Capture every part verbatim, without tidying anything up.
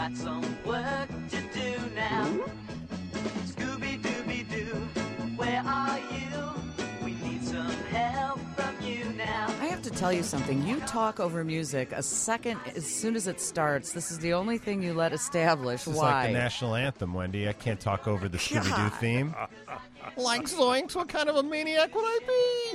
got some work to do now. Scooby-Dooby-Doo, where are you? We need some help from you now. I have to tell you something. You talk over music a second as soon as it starts. This is the only thing you let establish. It's Why? like the national anthem, Wendy. I can't talk over the Scooby-Doo God. theme. Like zoinks, what kind of a maniac would I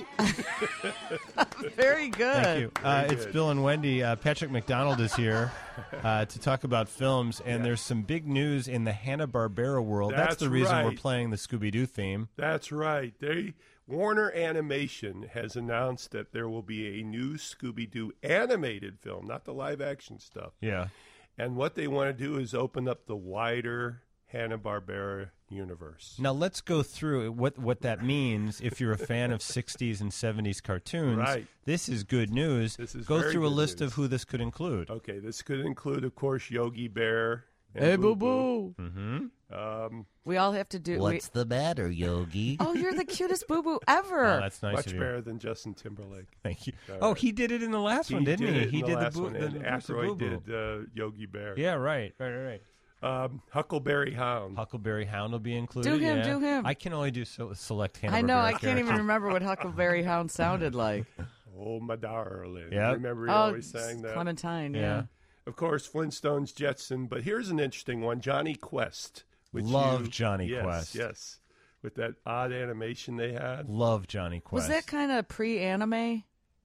be? Very good. Thank you. Uh, Very it's good. Bill and Wendy. Uh, Patrick McDonald is here uh, to talk about films, and Yeah. there's some big news in the Hanna-Barbera world. That's, That's the reason we're right. playing the Scooby-Doo theme. That's right. They Warner Animation has announced that there will be a new Scooby-Doo animated film, not the live-action stuff. Yeah. And what they want to do is open up the wider Hanna-Barbera universe. Now let's go through what what that means. If you're a fan of sixties and seventies cartoons, Right. this is good news. This is go very through a good list news. of who this could include. Okay, this could include, of course, Yogi Bear. And Hey, Boo boo boo. Mm-hmm. Um, We all have to do. What's we, the matter, Yogi? oh, you're the cutest boo boo ever. Oh, that's nice much of you. better than Justin Timberlake. Thank you. All Oh, right. he did it in the last one, didn't did he? it in He the did last the boo. one, The, and the Aykroyd boo-boo. did uh, Yogi Bear. Yeah, right, right, right, right. Um, Huckleberry Hound. Huckleberry Hound will be included. Do him, yeah. do him. I can only do so, select Hanna. I know. I can't even remember what Huckleberry Hound sounded like. Oh, my darling. Yep. Remember he Oh, always sang that? Clementine. Yeah. Yeah. Of course, Flintstones, Jetson. But here's an interesting one. Johnny Quest. Which Love you- Johnny yes, Quest. Yes. With that odd animation they had. Love Johnny Quest. Was that kind of pre-anime?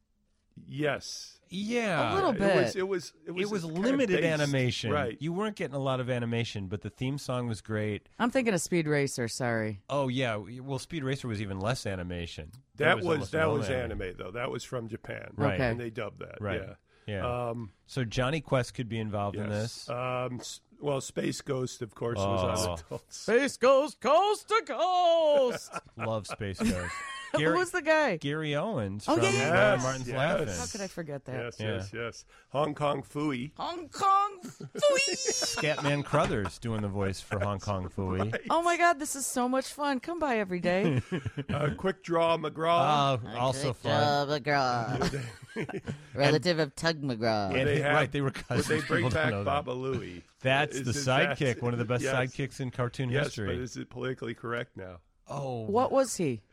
Yes. Yeah, A little It bit. was, it was, it was, It was kind of limited based- animation. Right. You weren't getting a lot of animation, but the theme song was great. I'm thinking of Speed Racer. Sorry. Oh yeah, well, Speed Racer was even less animation. that was was, almost that no was anime, though. That was from Japan. Right. Okay. And they dubbed that. Right. Yeah. Yeah. Um, So Johnny Quest could be involved in yes. this. Um, s- well, Space Ghost, of course, Oh. was on adults. Space Ghost Coast to Coast. Love Space Ghost. Who was the guy? Gary Owens Oh, from yeah, yeah, uh, yeah. Martin's Yes, Laughing. yes. How could I forget that? Yes, Yeah. yes, yes. Hong Kong Phooey. Hong Kong. Phooey. Scatman Crothers doing the voice for Hong Kong Phooey. Oh my God, this is so much fun. Come by every day. Uh, Quick Draw McGraw. Oh, also Quick fun. Draw McGraw. Relative of Tug McGraw. And- they have- right, they were Would cousins. they bring People don't back know that. Baba Louie? That's Is- the is that- sidekick, one of the best yes. sidekicks in cartoon Yes, history. but is it politically correct now? oh, What was he?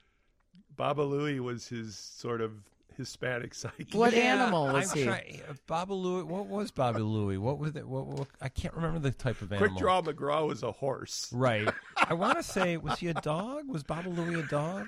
Baba Louie was his sort of Hispanic psychic. What animal was I'm he? Trying, Baba Louie. What was Baba Louie? What was it? What, what, I can't remember the type of animal. Quick Draw McGraw was a horse. Right. I want to say, was he a dog? Was Baba Louie a dog?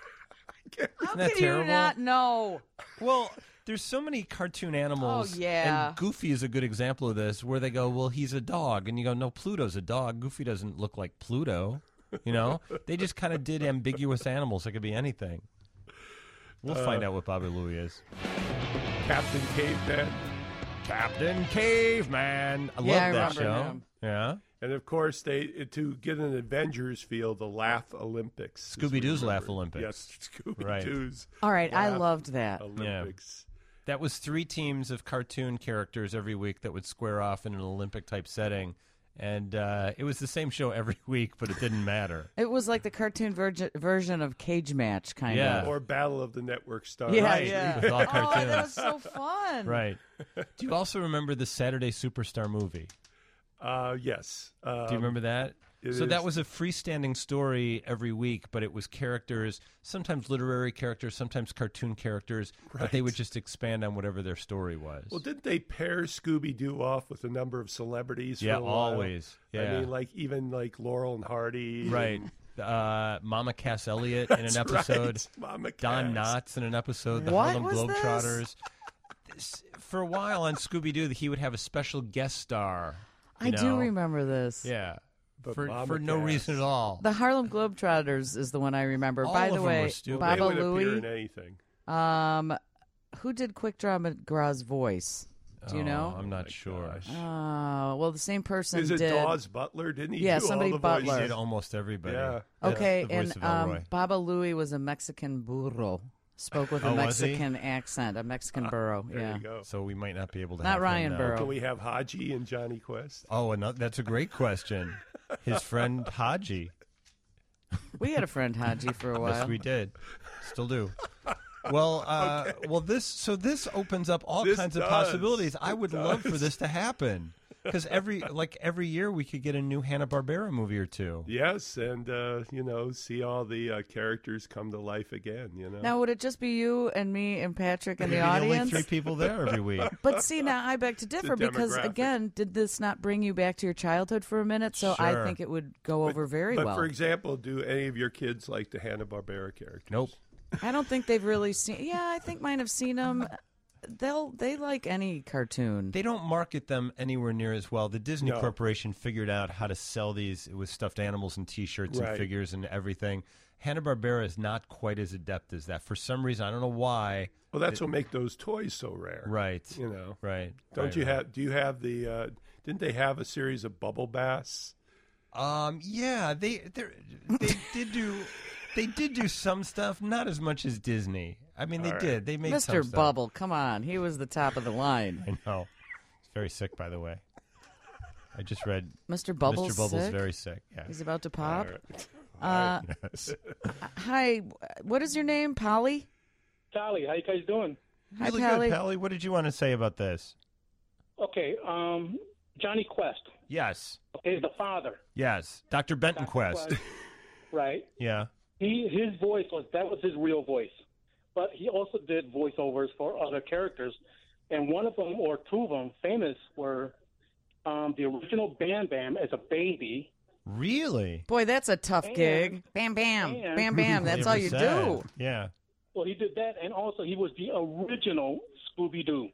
How Isn't that can terrible? you not know? Well, there's so many cartoon animals. Oh, yeah. And Goofy is a good example of this, where they go, well, he's a dog. And you go, no, Pluto's a dog. Goofy doesn't look like Pluto. You know? They just kind of did ambiguous animals. It could be anything. We'll Uh, find out what Baba Louie is. Captain Caveman. Captain Caveman. I Yeah, love I that remember show. him. Yeah. And of course, they to get an Avengers feel, the Laugh Olympics. as we Scooby-Doo's remember. Laugh Olympics. Yes, Scooby-Doo's All right, I Laugh loved that. Olympics. That was three teams of cartoon characters every week that would square off in an Olympic type setting. And uh, it was the same show every week, but it didn't matter. It was like the cartoon verge- version of Cage Match, kind Yeah. of. Or Battle of the Network Stars. Yeah, Right. yeah. It was all Oh, cartoons. that was so fun. Right. Do you also remember the Saturday Superstar movie? Uh, yes. Um, Do you remember that? it So that is- was a freestanding story every week, but it was characters, sometimes literary characters, sometimes cartoon characters, but they Right. would just expand on whatever their story was. Well, didn't they pair Scooby-Doo off with a number of celebrities? Yeah, for a while? always. Yeah. I mean, like even like Laurel and Hardy. Right. and- Uh, Mama Cass Elliot in an That's episode. right, Mama Don Cass. Knotts in an episode. The What Harlem was this? Globetrotters. This- For a while on Scooby-Doo, he would have a special guest star. you I know? do remember this. Yeah. But For, Mama for no Cass. reason at all. The Harlem Globetrotters is the one I remember. All By of the them way, were stupid. They Baba would appear in Louie, anything. um, who did Quick Draw McGraw's voice? Do you Oh, know? I'm not my sure. gosh. Oh, well, the same person Is it did. Dawes Butler? Didn't he Yeah, do somebody all the Butler. He voices? did almost everybody. Yeah. Okay, The voice and of Elroy. um, Baba Louie was a Mexican burro. Spoke with a Oh, was he? Mexican accent, a Mexican burro. There yeah. you go. So we might not be able to Not have him Ryan now. Burrow. Can we have Haji and Johnny Quest? Oh, and that's a great question. His friend Haji. We had a friend Haji for a while. Yes, we did. Still do. Well, uh, well, this so this opens up all This kinds of does. possibilities. I It would does. love for this to happen. Because every like every year we could get a new Hanna-Barbera movie or two. Yes, and uh, you know, see all the uh, characters come to life again. You know. Now, would it just be you and me and Patrick and the There'd be only audience? three people there every week. But see, now I beg to differ because, demographic. again, did this not bring you back to your childhood for a minute? So I Sure. think it would go over very but well. for example, do any of your kids like the Hanna-Barbera characters? Nope. I don't think they've really seen. Yeah, I think mine have seen them. They'll they like any cartoon. They don't market them anywhere near as well. The Disney No. Corporation figured out how to sell these with stuffed animals and T-shirts and Right. figures and everything. Hanna-Barbera is not quite as adept as that. For some reason, I don't know why. Well, that's what make those toys so rare. Right. You know. Right. Don't right, you right. have? Do you have the? Uh, didn't they have a series of Bubble Bass? Um. Yeah. They they they did do they did do some stuff. Not as much as Disney. I mean, they All right. did. They made Mister some stuff. Bubble, come on, he was the top of the line. I know. He's very sick, by the way. I just read Mister Bubble's Mister Bubble's sick? very sick. Yeah. He's about to pop. All right. Uh, Yes. hi, what is your name, Polly? Sally, how you guys doing? Hi, Really Polly. good, Pally. What did you want to say about this? Okay, um, Johnny Quest. Yes. Okay, the father. Yes. Doctor Benton Doctor Quest. Right. Yeah. He his voice was that was his real voice, but he also did voiceovers for other characters, and one of them or two of them famous were um, the original Bam Bam as a baby. Really? Boy, that's a tough And- gig. Bam, bam, and- bam, bam. That's all you Sad. do. Yeah. Well, he did that, and also he was the original Scooby Doo.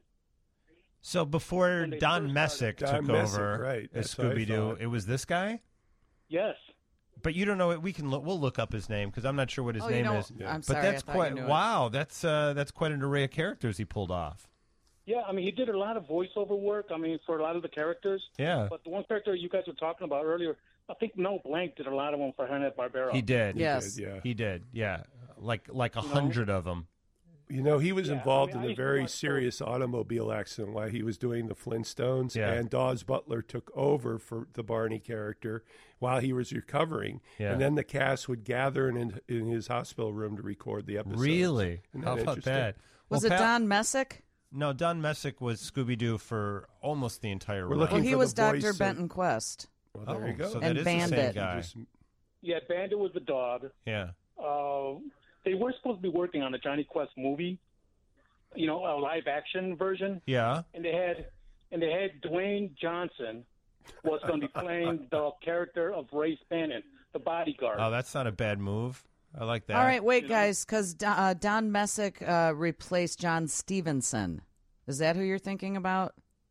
So before When they Don first Messick started. took Don Messick, over right. as That's what I Scooby Doo, thought. it was this guy. Yes. But you don't know it. We can look. We'll look up his name because I'm not sure what his Oh, you name know, is. I'm But sorry. that's I thought quite you knew it. wow. That's uh, that's quite an array of characters he pulled off. Yeah, I mean, he did a lot of voiceover work. I mean, for a lot of the characters. Yeah, But the one character you guys were talking about earlier, I think Mel Blanc did a lot of them for Hanna-Barbera. he did. Yes. Yeah. he did. Yeah, like like a You know? hundred of them. You know, he was Yeah, I involved mean, I in a used to very watch serious automobile accident while he was doing the Flintstones, Yeah. and Dawes Butler took over for the Barney character while he was recovering. Yeah. And then the cast would gather in, in his hospital room to record the episodes. Really? Isn't How that about interesting? that? Was Well, it Pal- Don Messick? No, Don Messick was Scooby Doo for almost the entire We're run. looking Well, he for was the voice Doctor of- Benton Quest. Well, there you Oh, go. so And that is the same Bandit. guy. Just- Yeah, Bandit was the dog. Yeah. Uh, they were supposed to be working on a Johnny Quest movie, you know, a live action version, Yeah. and they had and they had Dwayne Johnson was going to be playing the character of Ray Spannon, the bodyguard. Oh, that's not a bad move. I like that. All right, wait, You know? guys, because uh, Don Messick uh, replaced John Stevenson. Is that who you're thinking about?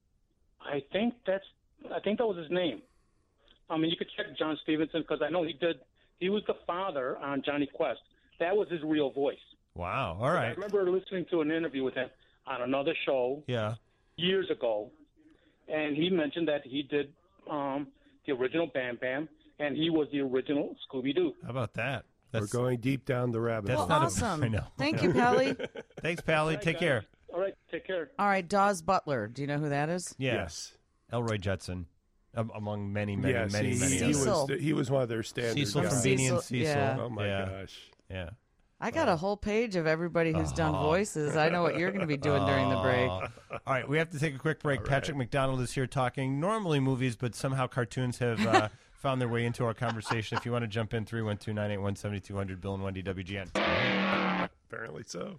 I think that's I think that was his name. I mean, you could check John Stevenson because I know he did. He was the father on Johnny Quest. That was his real voice. Wow. All I right. remember listening to an interview with him on another show Yeah. years ago, and he mentioned that he did um, the original Bam Bam, and he was the original Scooby Doo. How about that? We're That's going deep down the rabbit That's hole. Well, not a- awesome. I know. Thank you, Pally. Thanks, Pally. All right, Take guys. care. All right, take care. All right, Dawes Butler. Do you know who that is? Yeah. Yes. Elroy Judson, um, among many, many, yes, many, he, many he others. Cecil. was he was one of their standard Cecil from guys. Beanie and Cecil, Cecil. yeah. Oh my yeah. gosh. Yeah. I got a whole page of everybody who's done Oh. voices. I know what you're going to be doing during the break. All right, we have to take a quick break. Patrick McDonald is here talking normally movies, but somehow cartoons have uh, found their way into our conversation. If you want to jump in, three one two, nine eight one, seven two zero zero, Bill and Wendy, W G N. Apparently so.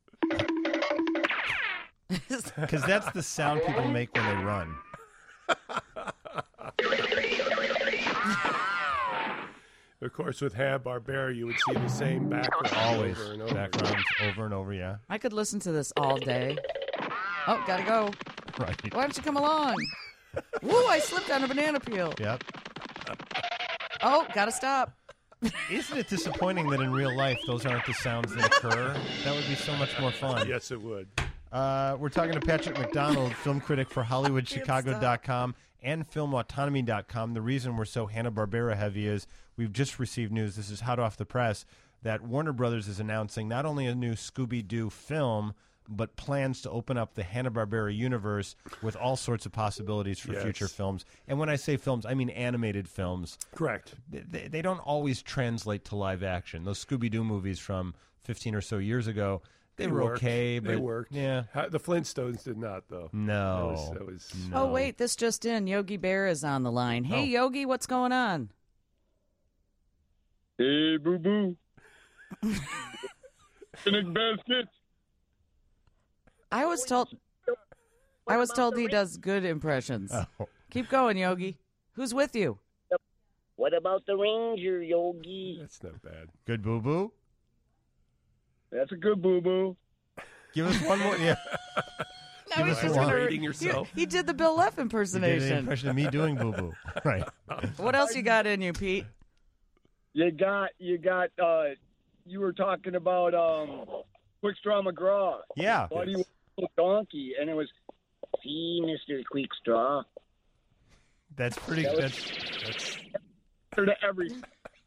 Because that's the sound people make when they run. Of course, with Hanna-Barbera, you would see the same background Always. over and over. Backgrounds over and over, yeah. I could listen to this all day. Oh, gotta go. Right. Why don't you come along? Woo, I slipped on a banana peel. Yep. Oh, gotta stop. Isn't it disappointing that in real life those aren't the sounds that occur? That would be so much more fun. Yes, it would. Uh, we're talking to Patrick McDonald, film critic for Hollywood Chicago dot com and film autonomy dot com. The reason we're so Hanna-Barbera heavy is we've just received news, this is hot off the press, that Warner Brothers is announcing not only a new Scooby-Doo film, but plans to open up the Hanna-Barbera universe with all sorts of possibilities for Yes. future films. And when I say films, I mean animated films. Correct. They, they don't always translate to live action. Those Scooby-Doo movies from fifteen or so years ago, They were worked. okay, They but worked. yeah. Ha- The Flintstones did not, though. No. That was, that was Oh, wait, this just in. Yogi Bear is on the line. Hey, Oh. Yogi, what's going on? Hey, boo boo. Picnic basket. I was told I was told he does good impressions. Oh. Keep going, Yogi. Who's with you? What about the Ranger, Yogi? That's not bad. Good boo boo. That's a good boo boo. Give us one more. Yeah. Now Give he's us just one. gonna- Rating yourself. He, he did the Bill Leff You did an impersonation. impression of me doing boo boo. Right. What else you got in you, Pete? You got, you got, uh, you were talking about um, Quickstraw McGraw. Yeah. Buddy was a donkey, and it was, see, Mister Quickstraw. That's pretty. That was- That's that's. To everything.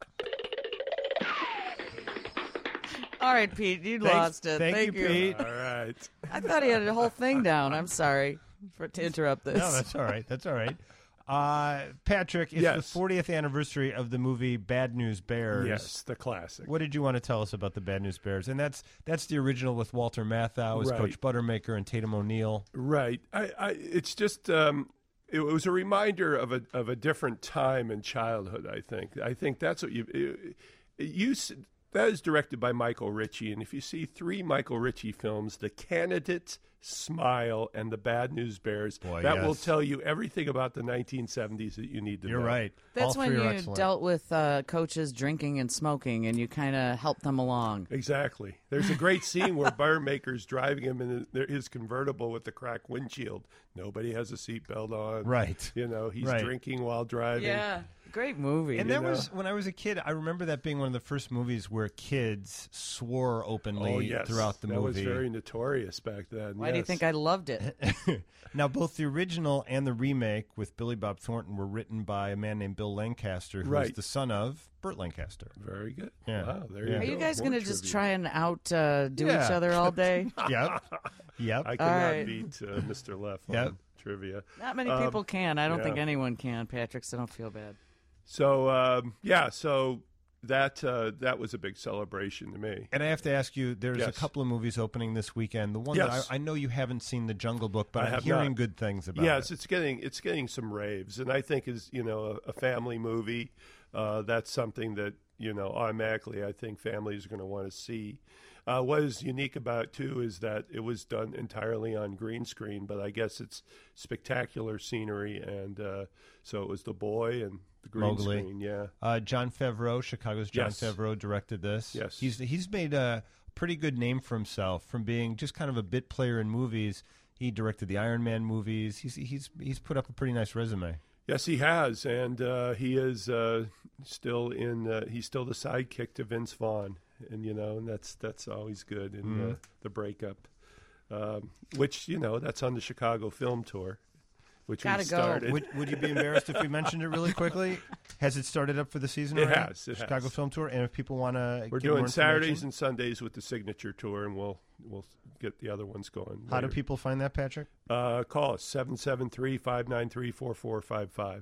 All right, Pete, you Thanks- lost it. thank you, Pete. All right. I thought he had the whole thing down. I'm sorry for to interrupt this. No, that's all right. That's all right. Uh, Patrick, it's Yes. the fortieth anniversary of the movie Bad News Bears. Yes, the classic. What did you want to tell us about the Bad News Bears? And that's that's the original with Walter Matthau as Right. Coach Buttermaker and Tatum O'Neal. Right. I, I it's just um, it was a reminder of a of a different time in childhood. I think. I think that's what you it, it, you s- that is directed by Michael Ritchie, and if you see three Michael Ritchie films, The Candidate, Smile, and The Bad News Bears, Boy, that will yes. tell you everything about the nineteen seventies that you need to You're know. right. That's All when three you are excellent. dealt with uh, coaches drinking and smoking, and you kind of helped them along. Exactly. There's a great scene where Buttermaker's driving him in his convertible with the cracked windshield. Nobody has a seatbelt on. Right. You know, he's Right. drinking while driving. Yeah, great movie. And You that know? was when I was a kid. I remember that being one of the first movies where kids swore openly Oh, yes. throughout the that movie. was very notorious back then. Why do you yes. think I loved it? Now, both the original and the remake with Billy Bob Thornton were written by a man named Bill Lancaster, who was Right. the son of Burt Lancaster. Very good. Yeah. Wow, there Yeah. you Are go. you guys More going to just trivia. try and out uh, do Yeah. each other all day? Yep. Yep. I cannot right. beat uh, Mister Leff on Yep. trivia. Not many Um, people can. I don't yeah. think anyone can, Patrick, so don't feel bad. So, um, yeah, so that uh, that was a big celebration to me. And I have to ask you, there's a Yes. couple of movies opening this weekend. The one Yes. that I, I know you haven't seen, The Jungle Book, but I I'm have hearing not. good things about Yes, it. it's getting it's getting some raves, and I think is you know a, a family movie. Uh, that's something that you know automatically I think families are going to want to see. Uh, what is unique about it too is that it was done entirely on green screen, but I guess it's spectacular scenery, and uh, so it was the boy and the green Mowgli. screen. Yeah, Uh, John Favreau, Chicago's John Yes. Favreau, directed this. Yes. He's he's made a pretty good name for himself from being just kind of a bit player in movies. He directed the Iron Man movies. He's he's he's put up a pretty nice resume. yes, he has, and uh, he is uh, still in. Uh, he's still the sidekick to Vince Vaughn, and you know, and that's that's always good in Mm-hmm. uh, the breakup, um, which you know that's on the Chicago Film Tour, which we Gotta go. started. Would, would you be embarrassed if we mentioned it really quickly? Has it started up for the season? It already? has, it Chicago has. Film Tour, and if people want to, We're get more doing Saturdays information, and Sundays with the signature tour, and we'll we'll get the other ones going. how do later. people find that, Patrick? Uh, call us seven seven three, five nine three, four four five five.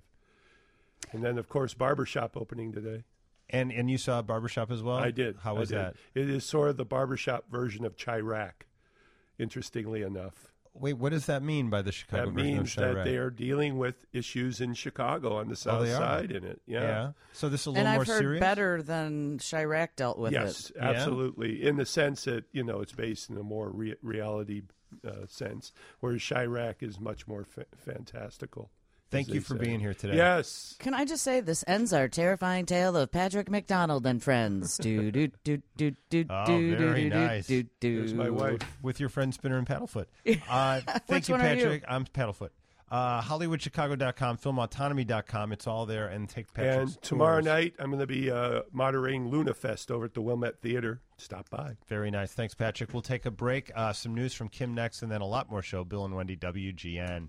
And then, of course, Barbershop opening today. And and you saw Barbershop as well. I did. How I was did. that? It is sort of the barbershop version of Chirac, interestingly enough. Wait, what does that mean by the Chicago That version means of Chirac? that they are dealing with issues in Chicago on the south they are? side in it. Yeah. yeah. So this is a And little I've more heard serious. better than Chirac dealt with Yes, it. Yeah? absolutely. In the sense that, you know, it's based in a more re- reality uh, sense, whereas Chirac is much more fa- fantastical. Thank as you they for say. being here today. Yes. Can I just say this ends our terrifying tale of Patrick McDonald and friends. Do do do do do Oh, do very do nice. do do. There's my wife. With your friend Spinner and Paddlefoot. Uh, thank Which you, one are you? Patrick. I'm Paddlefoot. Uh, Hollywood Chicago dot com, film autonomy dot com. It's all there. And take Patrick's And tomorrow tours. night, I'm going to be uh, moderating Luna Fest over at the Wilmette Theater. Stop by. Very nice. Thanks, Patrick. We'll take a break. Uh, some news from Kim next, and then a lot more show. Bill and Wendy, W G N.